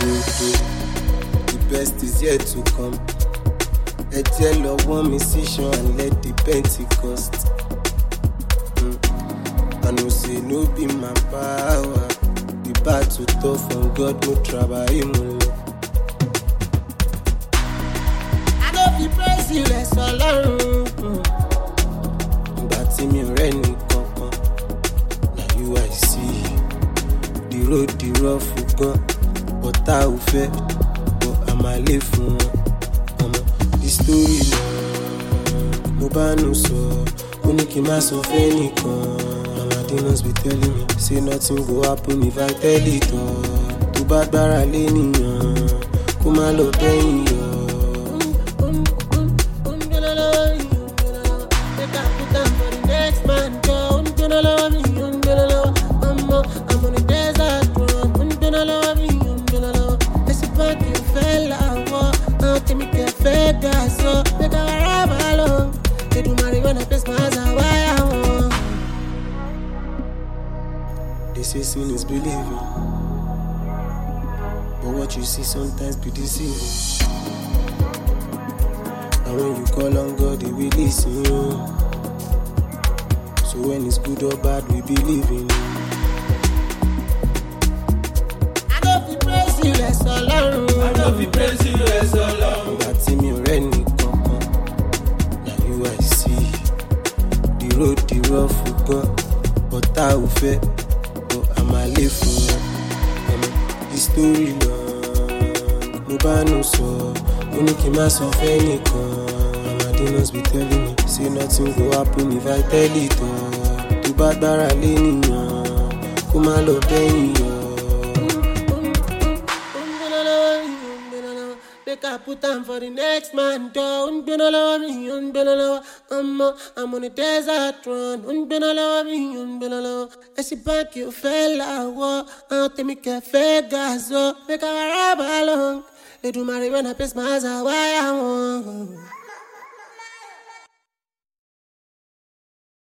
The best is yet to come. Ẹ jẹ́ lọ wọ́n mi sí ṣan and let the Pentecost. I know say no be my power. The battle tough from God no trabajo mulo. I no fit praise you less Ọlọ́run. Ìgbà tí mi ò rẹ́ ní kankan. Na you I see. The road the rough gan. Ọ̀tá ò fẹ́. But a máa lè fún wọn. The story long. Mo bá nù sọ. Ó ní kí n má sọ fẹ́ nìkan. Demons be telling me, say nothing go happen if I tell it all. Tó bá gbára lé nìyàn, kó má lọ bẹ́yìn yọ. I'm on a desert run, Esse banco fẹ́ làwọ̀, àwọn tèmi kẹ́ fẹ́ gà sọ. Make I ride along, they do marijuana, face my eyes and why I want. They say sin is believing, but what you see sometimes be deceiving. And when you call on God, He will listen you. So when it's good or bad, we believe in you. I don't feel praise you less Ọlọ́run. I don't feel praise you less Ọlọ́run. Ìgbà tí mi ò rẹ́ ní kankan, na you I see. The road the rough gan, ọ̀tá ò fẹ́. I live for the story long. Mo bá nù sọ, ó ní kí n má sọ fẹ́ nìkan. My demons be telling me, say nothing go happen if I tell it all. Tó bá gbára lé nìyàn, kó má lọ bẹ́yìn yọ. Make I put time for the next man door. I'm on a desert run. Esse banco eu fẹ́ làwọ̀, àwọn tèmi kẹ́ fẹ́ gà sọ. Make I ride along, they do marijuana, pace my eyes, why I want.